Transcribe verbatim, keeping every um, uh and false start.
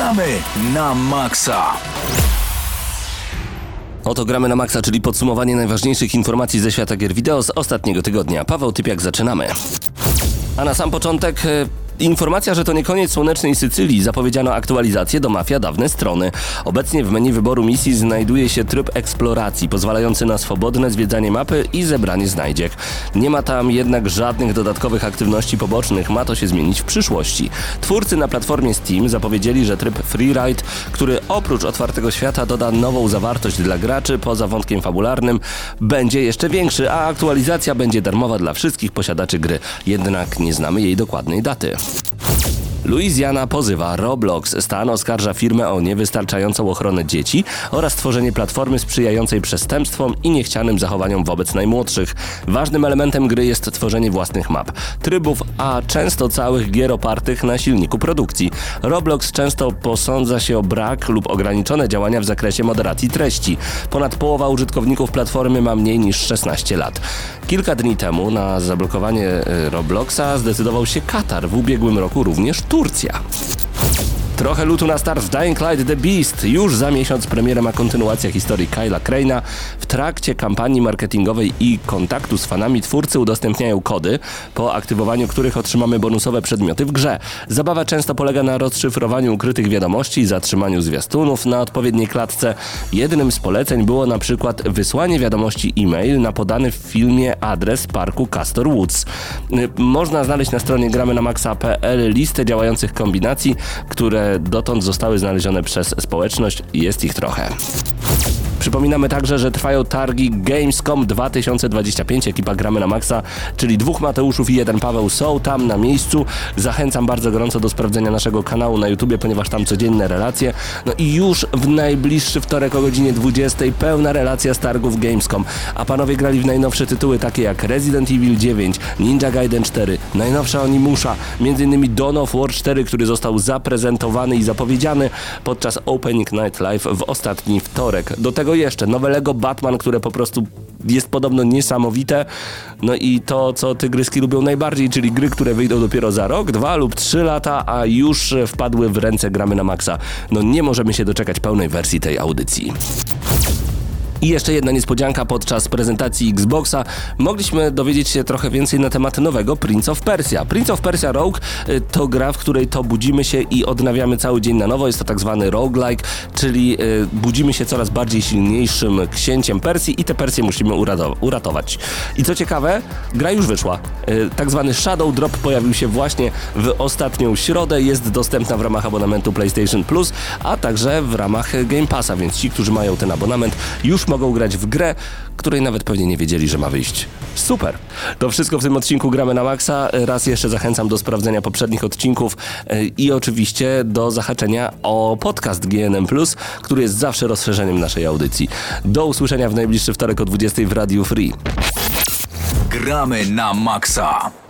Gramy na maksa. Oto Gramy na maksa, czyli podsumowanie najważniejszych informacji ze świata gier wideo z ostatniego tygodnia. Paweł Typiak, zaczynamy. A na sam początek... Informacja, że to nie koniec słonecznej Sycylii. Zapowiedziano aktualizację do Mafia Dawne Strony. Obecnie w menu wyboru misji znajduje się tryb eksploracji, pozwalający na swobodne zwiedzanie mapy i zebranie znajdziek. Nie ma tam jednak żadnych dodatkowych aktywności pobocznych. Ma to się zmienić w przyszłości. Twórcy na platformie Steam zapowiedzieli, że tryb Freeride, który oprócz otwartego świata doda nową zawartość dla graczy poza wątkiem fabularnym, będzie jeszcze większy, a aktualizacja będzie darmowa dla wszystkich posiadaczy gry. Jednak nie znamy jej dokładnej daty. Louisiana pozywa Roblox. Stan oskarża firmę o niewystarczającą ochronę dzieci oraz tworzenie platformy sprzyjającej przestępstwom i niechcianym zachowaniom wobec najmłodszych. Ważnym elementem gry jest tworzenie własnych map, trybów, a często całych gier opartych na silniku produkcji. Roblox często posądza się o brak lub ograniczone działania w zakresie moderacji treści. Ponad połowa użytkowników platformy ma mniej niż szesnaście lat. Kilka dni temu na zablokowanie Robloxa zdecydował się Katar, w ubiegłym roku również Turcja. Trochę lutu na start w Dying Light The Beast. Już za miesiąc premierę ma kontynuacja historii Kyla Crane'a. W trakcie kampanii marketingowej i kontaktu z fanami twórcy udostępniają kody, po aktywowaniu których otrzymamy bonusowe przedmioty w grze. Zabawa często polega na rozszyfrowaniu ukrytych wiadomości, zatrzymaniu zwiastunów na odpowiedniej klatce. Jednym z poleceń było na przykład wysłanie wiadomości e-mail na podany w filmie adres parku Castor Woods. Można znaleźć na stronie gramy na maxa kropka p l listę działających kombinacji, które dotąd zostały znalezione przez społeczność. Jest ich trochę. Przypominamy także, że trwają targi Gamescom dwa tysiące dwadzieścia pięć. Ekipa Gramy na Maxa, czyli dwóch Mateuszów i jeden Paweł, są tam na miejscu. Zachęcam bardzo gorąco do sprawdzenia naszego kanału na YouTubie, ponieważ tam codzienne relacje. No i już w najbliższy wtorek o godzinie dwudziestej pełna relacja z targów Gamescom. A panowie grali w najnowsze tytuły takie jak Resident Evil dziewięć, Ninja Gaiden cztery, najnowsza Onimusha, m.in. Dawn of War cztery, który został zaprezentowany i zapowiedziany podczas Opening Night Live w ostatni wtorek. Do tego jeszcze nowe Lego Batman, które po prostu jest podobno niesamowite. No i to, co tygryski lubią najbardziej, czyli gry, które wyjdą dopiero za rok, dwa lub trzy lata, a już wpadły w ręce Gramy na Maxa. No nie możemy się doczekać pełnej wersji tej audycji. I jeszcze jedna niespodzianka: podczas prezentacji Xboxa mogliśmy dowiedzieć się trochę więcej na temat nowego Prince of Persia. Prince of Persia Rogue to gra, w której to budzimy się i odnawiamy cały dzień na nowo. Jest to tak zwany roguelike, czyli y, budzimy się coraz bardziej silniejszym księciem Persji i tę Persję musimy uratow- uratować. I co ciekawe, gra już wyszła. Y, tak zwany Shadow Drop pojawił się właśnie w ostatnią środę. Jest dostępna w ramach abonamentu PlayStation Plus, a także w ramach Game Passa, więc ci, którzy mają ten abonament, już mogą grać w grę, której nawet pewnie nie wiedzieli, że ma wyjść. Super! To wszystko w tym odcinku Gramy na Maxa. Raz jeszcze zachęcam do sprawdzenia poprzednich odcinków i oczywiście do zahaczenia o podcast G N M plus, który jest zawsze rozszerzeniem naszej audycji. Do usłyszenia w najbliższy wtorek o dwudziestej w Radiu Free. Gramy na maksa.